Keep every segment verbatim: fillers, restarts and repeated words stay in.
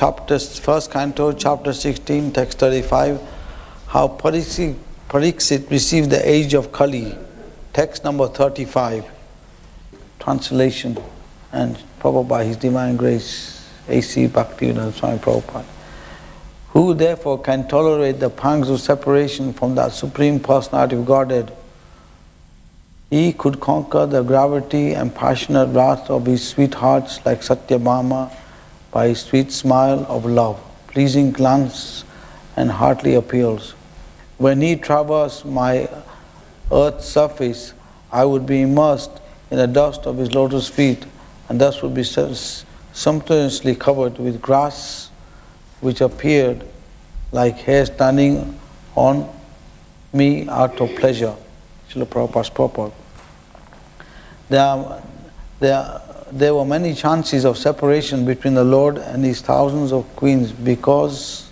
chapter, first canto, chapter sixteen, text thirty-five, how Pariksit, Pariksit received the age of Kali, text number thirty-five, translation and Prabhupada by His Divine Grace, A C Bhaktivedanta Swami Prabhupada. Who therefore can tolerate the pangs of separation from that Supreme Personality of Godhead? He could conquer the gravity and passionate wrath of his sweethearts like Satyabhama by his sweet smile of love, pleasing glance and heartly appeals. When he traversed my earth's surface, I would be immersed in the dust of his lotus feet, and thus would be sumptuously covered with grass which appeared like hair standing on me out of pleasure. Srila Prabhupada's purport. There, there, there were many chances of separation between the Lord and his thousands of queens because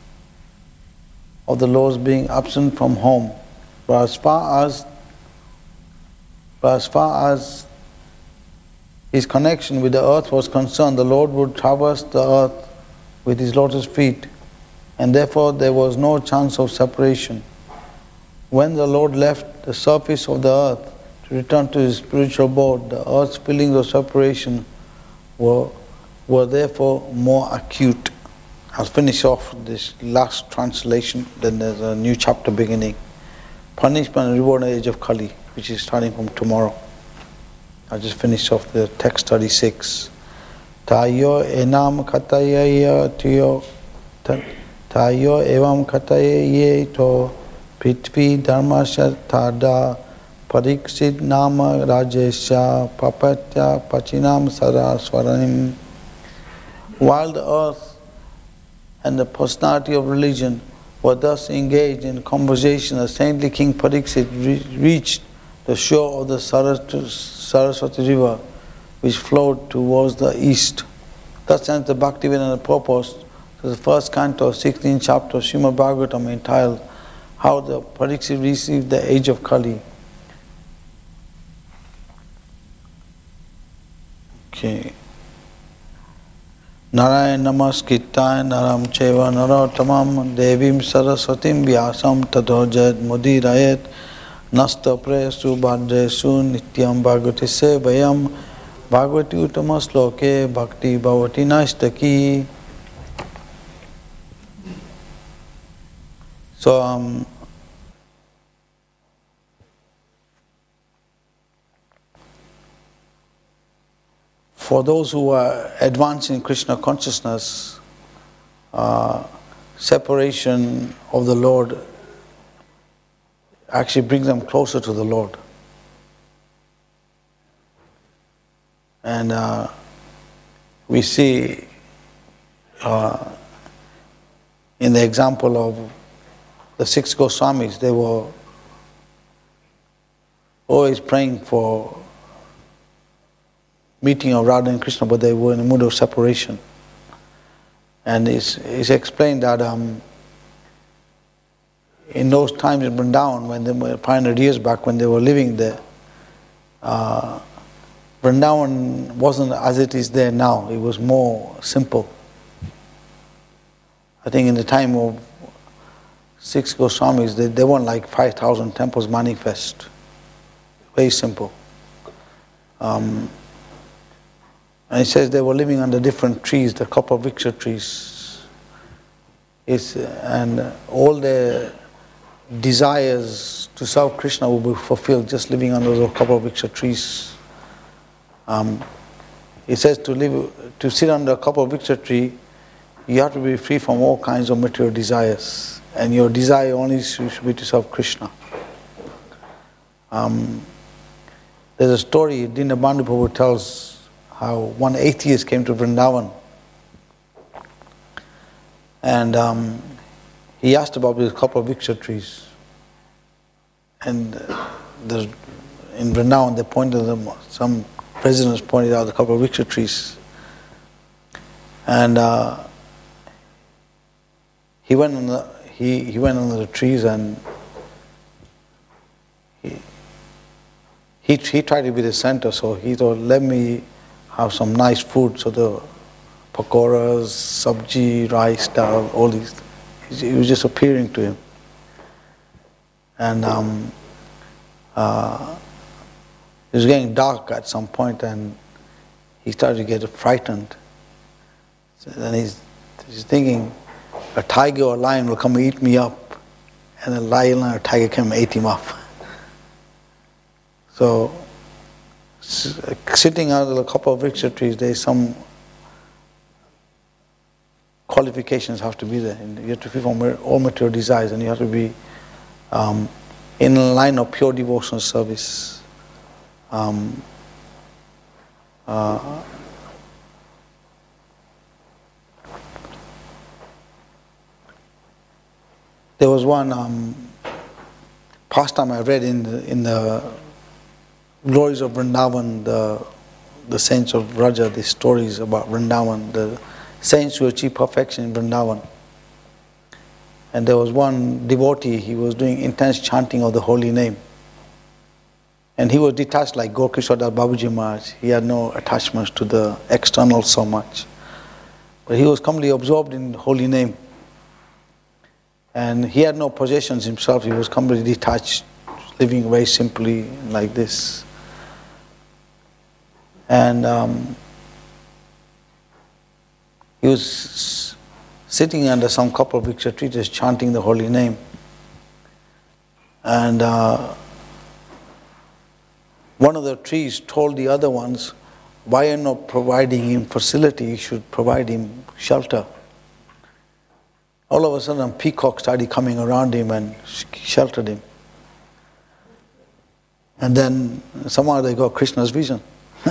of the Lord's being absent from home. But as far as, but as far as his connection with the earth was concerned, the Lord would traverse the earth with his lotus feet, and therefore there was no chance of separation. When the Lord left the surface of the earth to return to his spiritual abode, the earth's feelings of separation were, were therefore more acute. I'll finish off this last translation, then there's a new chapter beginning. Punishment and reward in the age of Kali, which is starting from tomorrow. I'll just finish off the text thirty-six. Tayo enam kataya tiyo tayo evam kataya ye to prithvi dharmasya tada pariksit nama rajesya papatya pachinam saraswaranim. While the earth and the personality of religion were thus engaged in conversation, the saintly King Pariksit re- reached the shore of the Saraswati river, which flowed towards the east. Thus ends the Bhaktivedanta purpose to the first canto of sixteenth chapter of Srimad Bhagavatam, entitled How the Pariksit Received the Age of Kali. Okay. Narayan namaskrittaya naram cheva narottamam devim saraswatim vyasam tato jayat mudirayat nasta presu bhadresu nityam bhagavati sevayam bhagavati uttama sloke bhakti bhavati naistaki. So, um, for those who are advancing Krishna consciousness, uh, separation of the Lord actually brings them closer to the Lord. And uh, we see uh, in the example of the six Goswamis, they were always praying for meeting of Radha and Krishna, but they were in a mood of separation. And it's, it's explained that um, in those times in Vrindavan, when they were five hundred years back, when they were living there, uh, Vrindavan wasn't as it is there now. It was more simple. I think in the time of six Goswamis, they, they weren't like five thousand temples manifest. Very simple. Um, And it says they were living under different trees, the Kalpavriksha trees. It's, and all their desires to serve Krishna will be fulfilled just living under those Kalpavriksha trees. Um, it says to live, to sit under a Kalpavriksha tree, you have to be free from all kinds of material desires. And your desire only should be to serve Krishna. Um, there's a story, Dinabandhu Prabhu tells how one atheist came to Vrindavan, and um, he asked about these Kalpavriksha trees. And the, in Vrindavan they pointed them, some presidents pointed out the Kalpavriksha trees. And uh, he went on the, he, he went under the trees, and he, he he tried to be the center, so he thought, let me have some nice food so the pakoras, sabji, rice, dal, all these. It was just appearing to him. And um, uh, it was getting dark at some point, and he started to get frightened. So then he's, he's thinking, a tiger or a lion will come and eat me up. And a lion or a tiger came and ate him up. So, sitting under a couple of vriksha trees, there's some qualifications have to be there. You have to perform all material desires, and you have to be um, in a line of pure devotional service. Um, uh, there was one um, pastime I read in the, in the Glories of Vrindavan, the, the saints of Raja, the stories about Vrindavan, the saints who achieve perfection in Vrindavan. And there was one devotee, he was doing intense chanting of the holy name. And he was detached like Gaur-Kishore Das Babuji Maharaj. He had no attachments to the external so much. But he was completely absorbed in holy name. And he had no possessions himself, he was completely detached, living very simply like this. And um, he was sitting under some couple of vriksha trees just chanting the holy name. And uh, one of the trees told the other ones, why are you not providing him facility, you should provide him shelter. All of a sudden peacocks started coming around him and sheltered him. And then somehow they got Krishna's vision.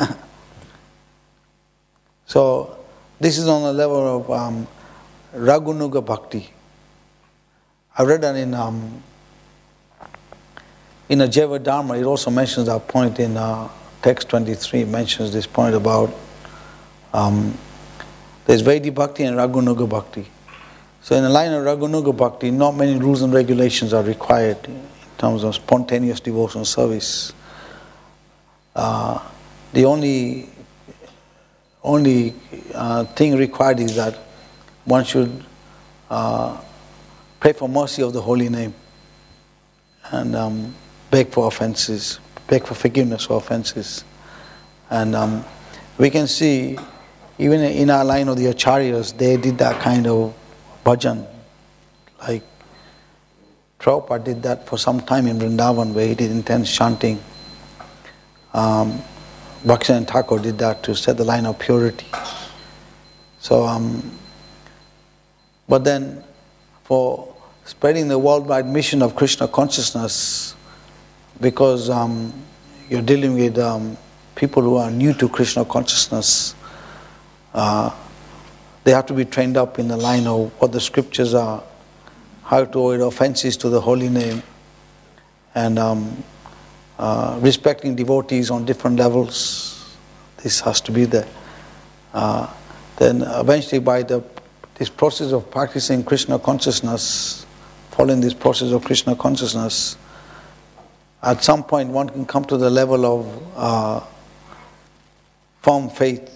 So this is on the level of um, Raghunuga Bhakti. I read that in um, in a Jaiva Dharma, it also mentions that point in uh, text twenty-three, mentions this point about um, there's Vaidhi Bhakti and Raghunuga Bhakti. So in the line of Raghunuga Bhakti, not many rules and regulations are required in terms of spontaneous devotional service. Uh, the only only uh, thing required is that one should uh, pray for mercy of the holy name and um, beg for offenses, beg for forgiveness for offenses. And um, we can see, even in our line of the Acharyas, they did that kind of bhajan. Like Prabhupada did that for some time in Vrindavan, where he did intense chanting. Um, Bhaktivinoda Thakur did that to set the line of purity. So, um, but then for spreading the worldwide mission of Krishna consciousness, because um, you're dealing with um, people who are new to Krishna consciousness, uh, they have to be trained up in the line of what the scriptures are, how to avoid offenses to the holy name, and um, uh, respecting devotees on different levels. This has to be there. Uh, then eventually by the this process of practicing Krishna consciousness, following this process of Krishna consciousness, at some point one can come to the level of uh, firm faith.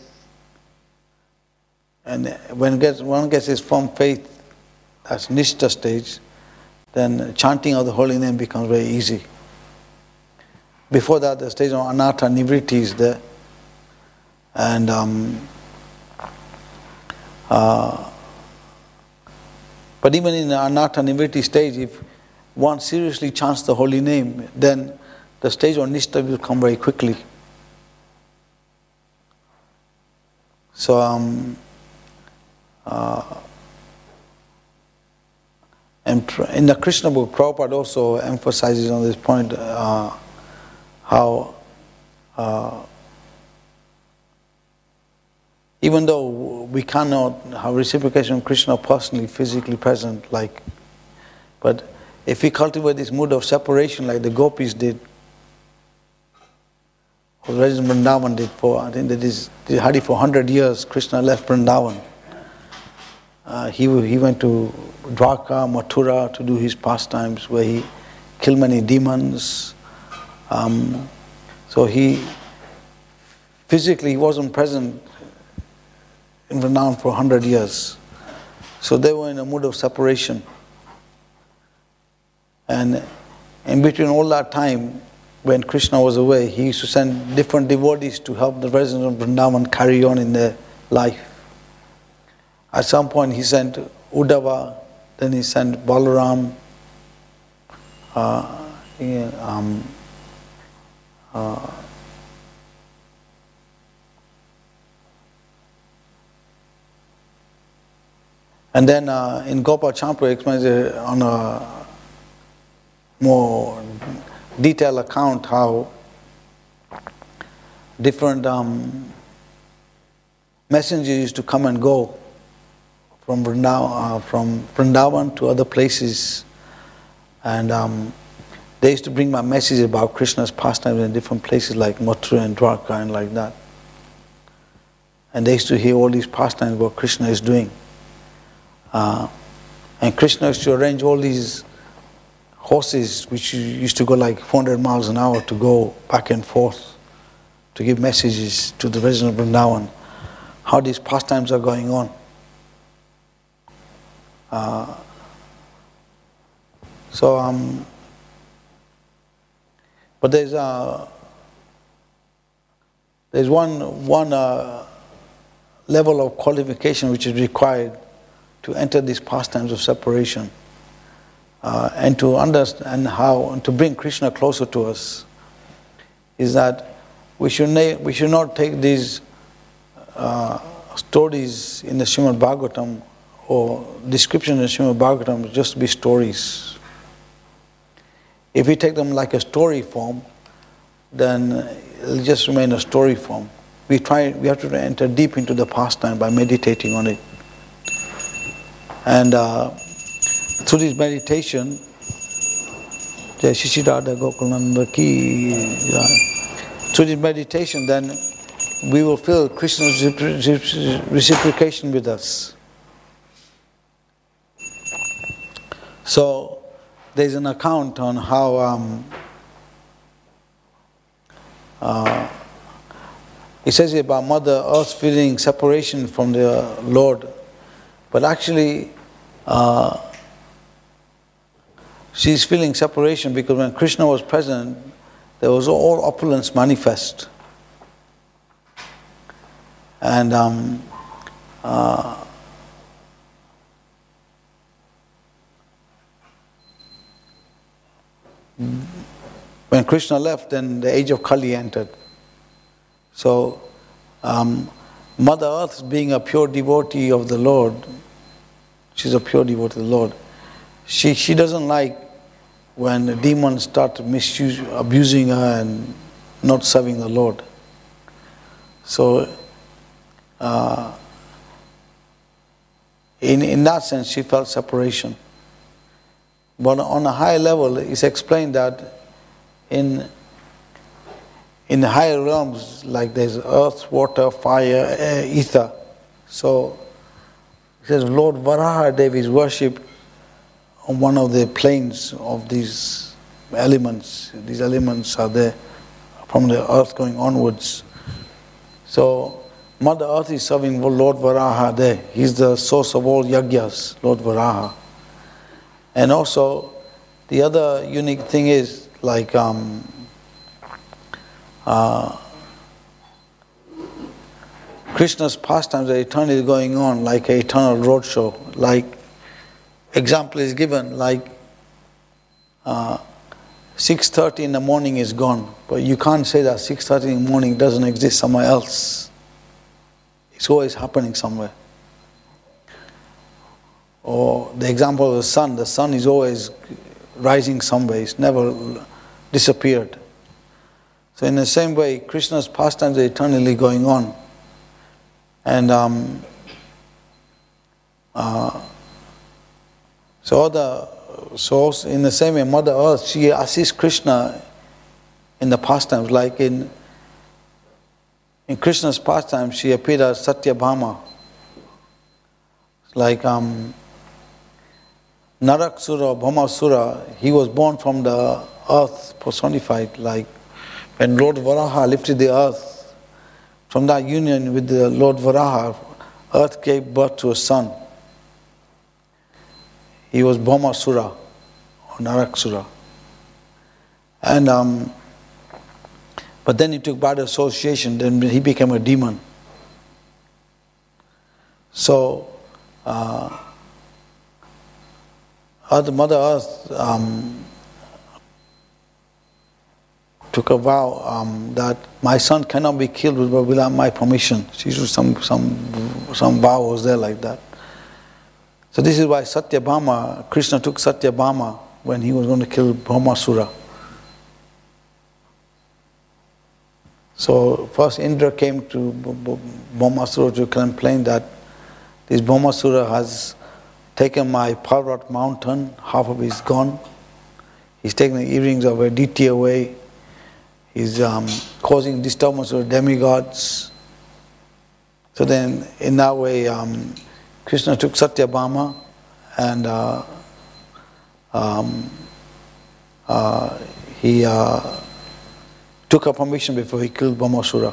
And when gets, one gets his firm faith, that's Nishtha stage, then chanting of the holy name becomes very easy. Before that, the stage of Anartha Nivritti is there. And um, uh, but even in the Anartha Nivritti stage, if one seriously chants the holy name, then the stage of Nishtha will come very quickly. So, um, uh, and in the Krishna book, Prabhupada also emphasizes on this point uh, how uh, even though we cannot have reciprocation of Krishna personally, physically present, like, but if we cultivate this mood of separation like the gopis did, or Raja Vrindavan did for, I think that is, hardly for one hundred years, Krishna left Vrindavan. Uh, he, he went to Dwarka, Mathura to do his pastimes where he killed many demons. Um, so he, physically he wasn't present in Vrindavan for a hundred years. So they were in a mood of separation. And in between all that time, when Krishna was away, he used to send different devotees to help the residents of Vrindavan carry on in their life. At some point he sent Uddhava, then he sent Balaram, uh, yeah, um, uh, and then uh, in Gopal Champra explains uh, on a more detailed account how different um, messengers used to come and go from Vrindavan, uh, from Vrindavan to other places, and um, they used to bring my message about Krishna's pastimes in different places like Mathura and Dwarka and like that. And they used to hear all these pastimes what Krishna is doing. Uh, and Krishna used to arrange all these horses which used to go like four hundred miles an hour to go back and forth to give messages to the residents of Vrindavan, how these pastimes are going on. Uh, so, um, but there's a, there's one, one uh, level of qualification which is required to enter these pastimes of separation. Uh, and to understand how, and to bring Krishna closer to us, is that we should, na- we should not take these uh, stories in the Srimad Bhagavatam or description in the Srimad Bhagavatam just to be stories. If we take them like a story form, then it'll just remain a story form. We try, we have to enter deep into the pastime by meditating on it. And uh, through this meditation, Jai Shri Radha Gokulananda ki Jai. Through this meditation, then we will feel Krishna's reciprocation with us. So there's an account on how um, uh, it says about Mother Earth feeling separation from the Lord, but actually uh, she's feeling separation because when Krishna was present, there was all opulence manifest. And um, uh, when Krishna left, then the age of Kali entered. So, um, Mother Earth, being a pure devotee of the Lord, she's a pure devotee of the Lord. She she doesn't like when the demons start misuse, abusing her and not serving the Lord. So, uh, in in that sense, she felt separation. But on a higher level, it's explained that in in the higher realms, like there's earth, water, fire, air, ether. So it says Lord Varaha Dev is worshipped on one of the planes of these elements. These elements are there from the earth going onwards. So Mother Earth is serving Lord Varaha there. He's the source of all yagyas, Lord Varaha. And also the other unique thing is like um, uh, Krishna's pastimes are eternally going on like an eternal roadshow. Like example is given like uh, six thirty in the morning is gone, but you can't say that six thirty in the morning doesn't exist somewhere else. It's always happening somewhere. Or the example of the sun, the sun is always rising somewhere, it's never disappeared. So in the same way, Krishna's pastimes are eternally going on. And um, uh, so other, so also in the same way, Mother Earth, she assists Krishna in the pastimes. Like in in Krishna's pastimes, she appeared as Satyabhama. Like um, Naraksura or Bhamasura, he was born from the earth personified. Like when Lord Varaha lifted the earth, from that union with the Lord Varaha, earth gave birth to a son. He was Bhaumasura or Naraksura. And um, but then he took bad association, then he became a demon. So uh, Earth, Mother Earth um, took a vow um, that my son cannot be killed without my permission. She should some some some vow was there like that. So this is why Satyabhama, Krishna took Satyabhama when he was going to kill Bhaumasura. So first Indra came to Bhaumasura to complain that this Bhaumasura has taken my Parvat mountain, half of it is gone. He's taken the earrings of Aditi away. He's um, causing disturbance to the demigods. So then in that way um, Krishna took Satyabhama and uh, um, uh, he uh, took her permission before he killed Bhaumasura.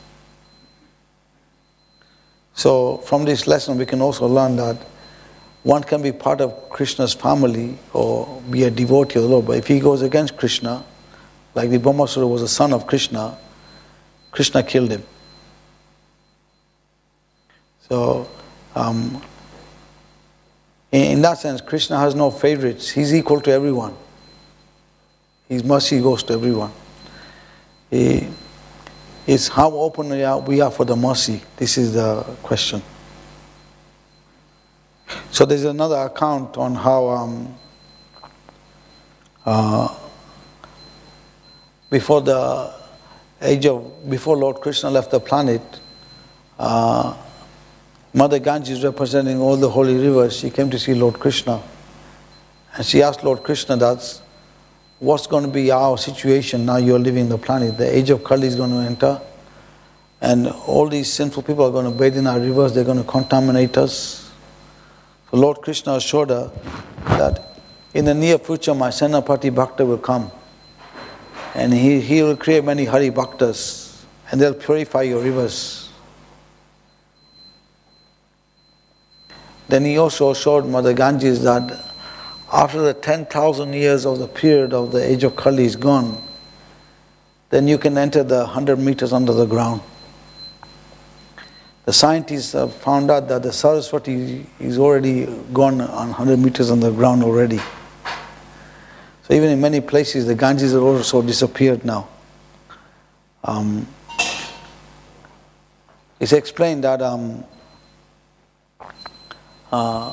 So from this lesson we can also learn that one can be part of Krishna's family or be a devotee of the Lord, but if he goes against Krishna, like the Bhaumasura was a son of Krishna, Krishna killed him. So um, in, in that sense, Krishna has no favorites. He's equal to everyone. His mercy goes to everyone. He, it's how open we are, we are for the mercy. This is the question. So there's another account on how um, uh, before the age of, before Lord Krishna left the planet, uh, Mother Ganges, representing all the holy rivers, she came to see Lord Krishna. And she asked Lord Krishna, that's, what's going to be our situation now you're leaving the planet? The age of Kali is going to enter, and all these sinful people are going to bathe in our rivers, they're going to contaminate us. So Lord Krishna assured her that in the near future my Senapati Bhakta will come. And he, he will create many Hari Bhaktas, and they'll purify your rivers. Then he also assured Mother Ganges that after the ten thousand years of the period of the age of Kali is gone, then you can enter the one hundred meters under the ground. The scientists have found out that the Saraswati is already gone on one hundred meters on the ground already. So even in many places the Ganges have also disappeared now. Um, it's explained that um, uh,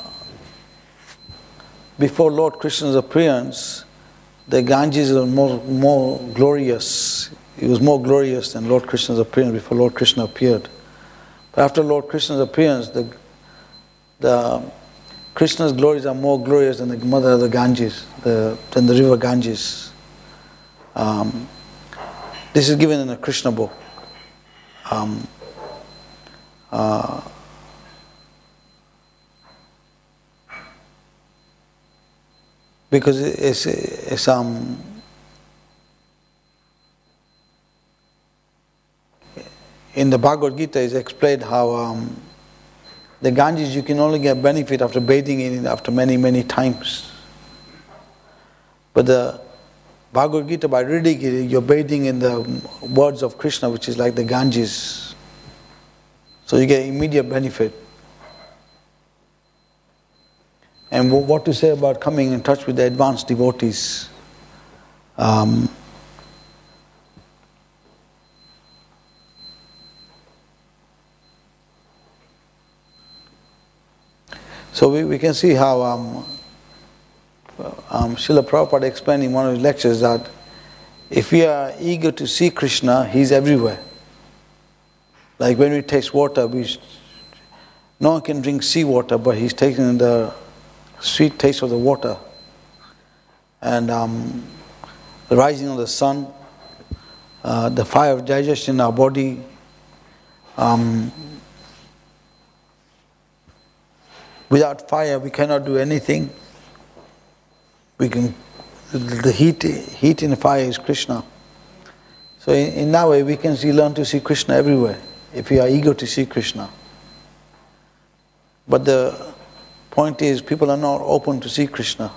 before Lord Krishna's appearance, the Ganges was more, more glorious. It was more glorious than Lord Krishna's appearance before Lord Krishna appeared. But after Lord Krishna's appearance, the, the Krishna's glories are more glorious than the mother of the Ganges, the, than the river Ganges. Um, this is given in the Krishna book. Um, uh, because it's, it's um, in the Bhagavad Gita is explained how um, the Ganges you can only get benefit after bathing in it after many, many times. But the Bhagavad Gita, by reading it, you're bathing in the words of Krishna, which is like the Ganges. So you get immediate benefit. And what to say about coming in touch with the advanced devotees? Um, so we, we can see how um, um, Srila Prabhupada explained in one of his lectures that if we are eager to see Krishna, He's everywhere. Like when we taste water, we, no one can drink seawater, but He's taking the sweet taste of the water. And um, the rising of the sun, uh, the fire of digestion in our body, um, without fire we cannot do anything. We can, the heat, heat in the fire is Krishna. So in, in that way we can see, learn to see Krishna everywhere, if we are eager to see Krishna. But the point is, people are not open to see Krishna.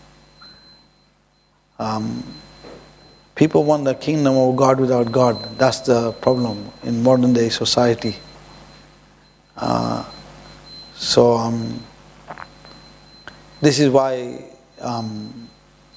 Um, people want the kingdom of God without God. That's the problem in modern day society. Uh, so um, this is why um,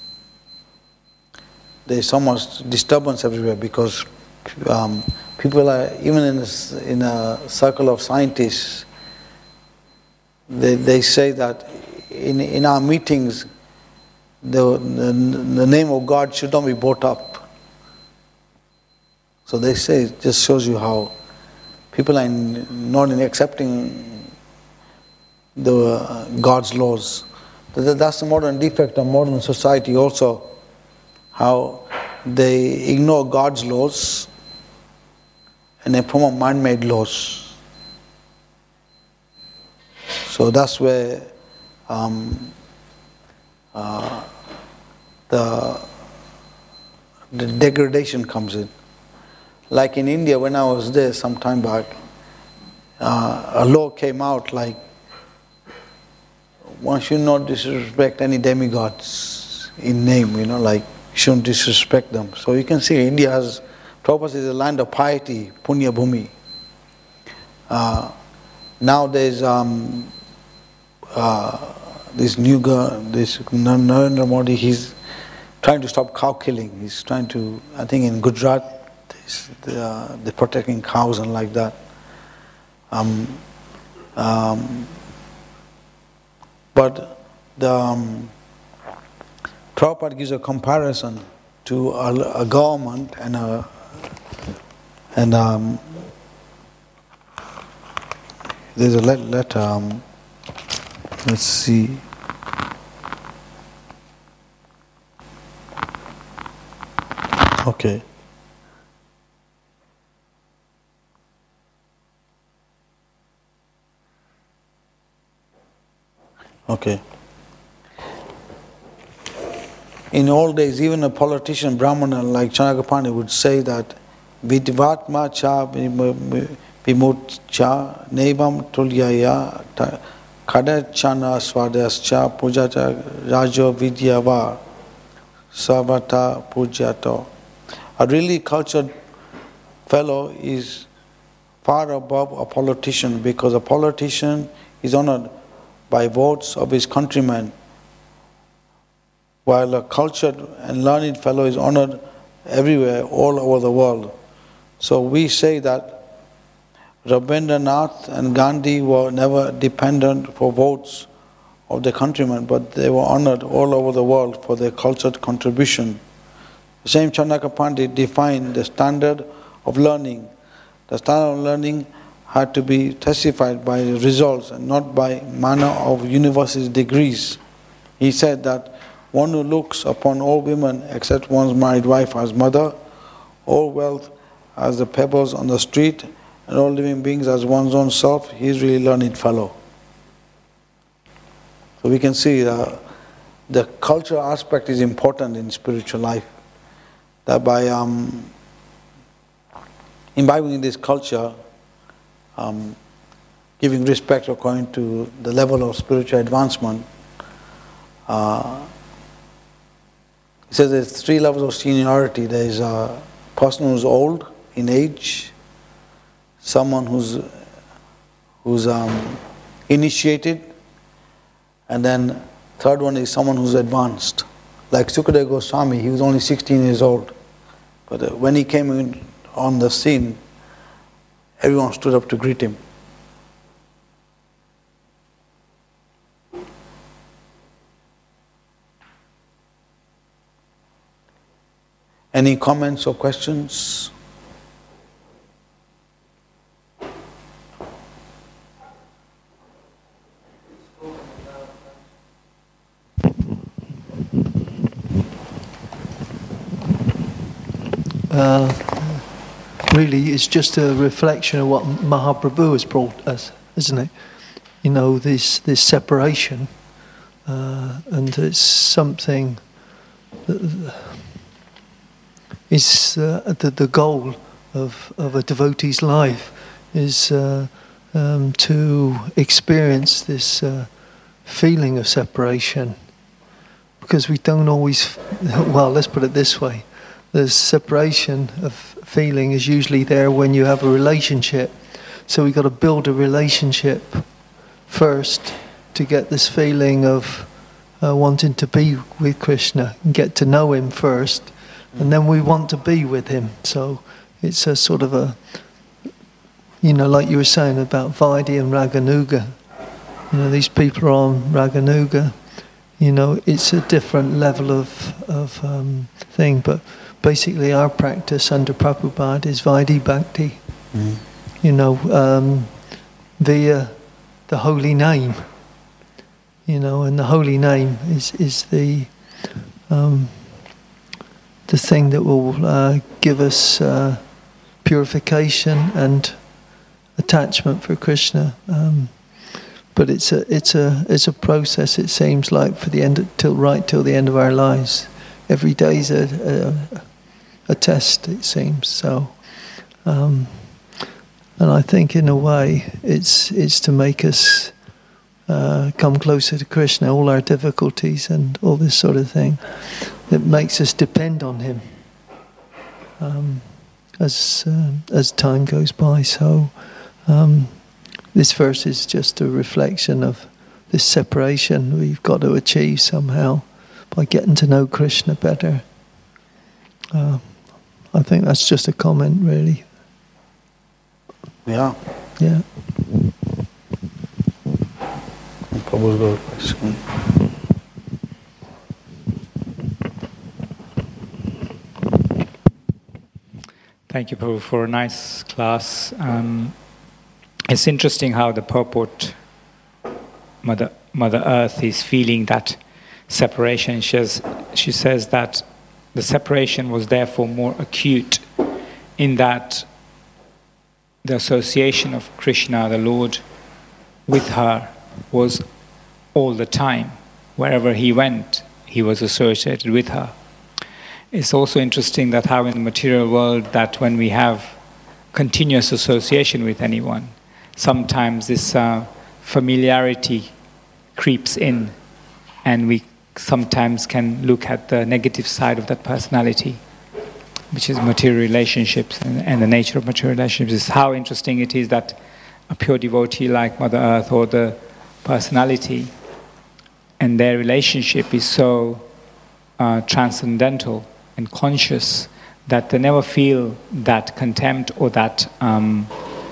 there's so much disturbance everywhere, because um, people are, even in a, in a circle of scientists, they, they say that in, in our meetings, the, the, the name of God should not be brought up. So they say, it just shows you how people are in, not in accepting the uh, God's laws. That's the modern defect of modern society also, how they ignore God's laws and they promote man-made laws. So that's where um, uh, the, the degradation comes in. Like in India, when I was there some time back, uh, a law came out like, one should not disrespect any demigods in name, you know, like, shouldn't disrespect them. So you can see India has, Prabhupada is a land of piety, Punya Bhumi. Uh, now there's um, uh, this new girl, this Narendra Modi, he's trying to stop cow killing. He's trying to, I think in Gujarat, they're, uh, they're protecting cows and like that. Um, um, but the um, Prabhupada gives a comparison to a, a government and a and um, there's a let, letter. Um, let's see. Okay. Okay. In old days, even a politician, Brahmana like Chanaka Pandit would say that Vidvatma cha vimut cha nevam tulyaya kadachana swadascha pujata rajo vidyava savata pujato. A really cultured fellow is far above a politician, because a politician is honored by votes of his countrymen, while a cultured and learned fellow is honored everywhere, all over the world. So we say that Rabindranath and Gandhi were never dependent for votes of their countrymen, but they were honored all over the world for their cultured contribution. The same Chanaka Pandit defined the standard of learning. The standard of learning had to be testified by results and not by manner of university degrees. He said that one who looks upon all women except one's married wife as mother, all wealth as the pebbles on the street, and all living beings as one's own self, he is really learned fellow. So we can see uh, the cultural aspect is important in spiritual life. That by um, imbibing this culture, um, giving respect according to the level of spiritual advancement, uh, he says there's three levels of seniority. There's a person who's old in age, someone who's who's um, initiated, and then third one is someone who's advanced. Like Sukadeva Goswami, he was only sixteen years old, but uh, when he came in on the scene, everyone stood up to greet him. Any comments or questions? Uh, really, it's just a reflection of what Mahaprabhu has brought us, isn't it? You know, this this separation, uh, and it's something that is uh, the the goal of of a devotee's life is uh, um, to experience this uh, feeling of separation, because we don't always, well, let's put it this way, the separation of feeling is usually there when you have a relationship. So we've got to build a relationship first to get this feeling of uh, wanting to be with Krishna and get to know him first, and then we want to be with him. So it's a sort of a, you know, like you were saying about Vaidhi and Raganuga. You know, these people are on Raganuga. You know, it's a different level of of um, thing. But basically, our practice under Prabhupada is Vaidhi Bhakti. Mm. You know, um, via the holy name. You know, and the holy name is is the um, the thing that will uh, give us uh, purification and attachment for Krishna. Um, but it's a it's a it's a process. It seems like for the end of, till right till the end of our lives. Every day is a a, a test. It seems so. Um, and I think in a way it's it's to make us uh, come closer to Krishna. All our difficulties and all this sort of thing, that makes us depend on him um, as uh, as time goes by. So. Um, this verse is just a reflection of this separation we've got to achieve somehow by getting to know Krishna better. Uh, I think that's just a comment, really. Yeah. Yeah. Prabhu's got a question. Thank you, Prabhu, for a nice class. Um, It's interesting how the purport, Mother, Mother Earth is feeling that separation. She says, she says that the separation was therefore more acute in that the association of Krishna, the Lord, with her was all the time. Wherever he went, he was associated with her. It's also interesting that how in the material world that when we have continuous association with anyone, sometimes this uh, familiarity creeps in, and we sometimes can look at the negative side of that personality, which is material relationships and, and the nature of material relationships. Is how interesting it is that a pure devotee like Mother Earth or the personality and their relationship is so uh, transcendental and conscious that they never feel that contempt or that um,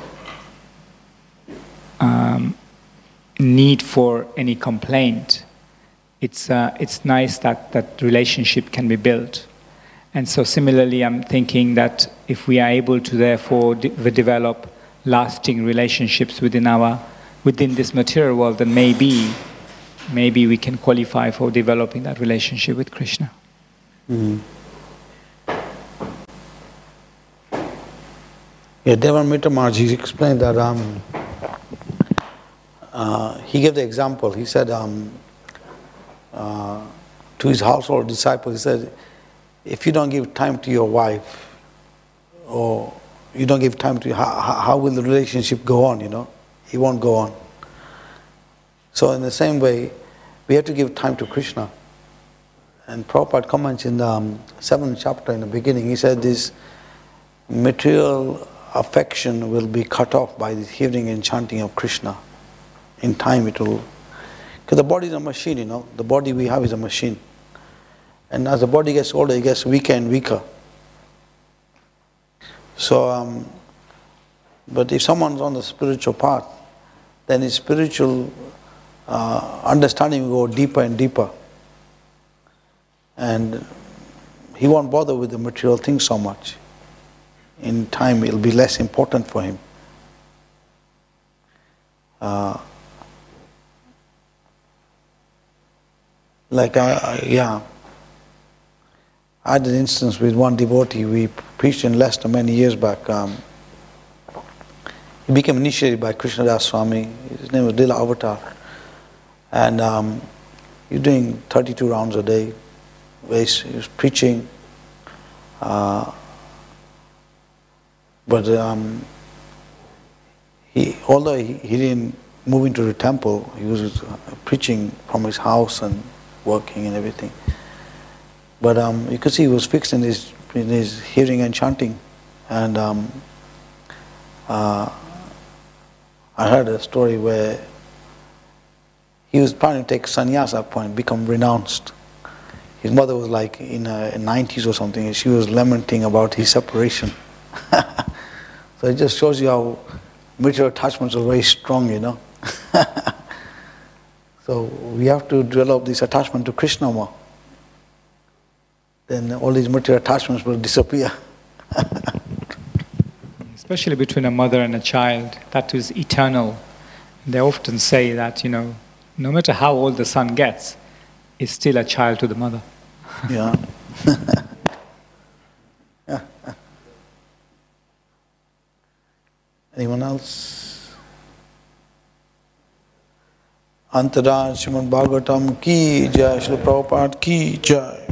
Um, need for any complaint. It's uh, it's nice that that relationship can be built, and so similarly, I'm thinking that if we are able to therefore de- develop lasting relationships within our within this material world, then maybe maybe we can qualify for developing that relationship with Krishna. Mm-hmm. Yeah, Devan Mitra Maharaj, he explained that. Um, Uh, he gave the example. He said um, uh, to his household disciples, he said, if you don't give time to your wife, or you don't give time to, how, how will the relationship go on, you know? It won't go on. So in the same way, we have to give time to Krishna. And Prabhupada comments in the um, seventh chapter in the beginning, he said this material affection will be cut off by the hearing and chanting of Krishna. In time it will, because the body is a machine, you know, the body we have is a machine. And as the body gets older, it gets weaker and weaker. So, um, but if someone's on the spiritual path, then his spiritual uh, understanding will go deeper and deeper. And he won't bother with the material things so much. In time, it will be less important for him. Uh, Like, I, I, yeah, I had an instance with one devotee. We preached in Leicester many years back. Um, he became initiated by Krishnadas Swami. His name was Lila Avatar. And um, he was doing thirty-two rounds a day. He was preaching. Uh, but um, he, although he, he didn't move into the temple, he was uh, preaching from his house and working and everything. But um, you could see he was fixed in his, in his hearing and chanting. And um, uh, I heard a story where he was planning to take sannyas at point, become renounced. His mother was like in her nineties or something, and she was lamenting about his separation. So it just shows you how material attachments are very strong, you know. So we have to develop this attachment to Krishna more. Then all these material attachments will disappear. Especially between a mother and a child, that is eternal. They often say that, you know, no matter how old the son gets, is still a child to the mother. Yeah. Anyone else? Antaraj Srimad Bhagavatam ki jai, Srila Prabhupada ki jai.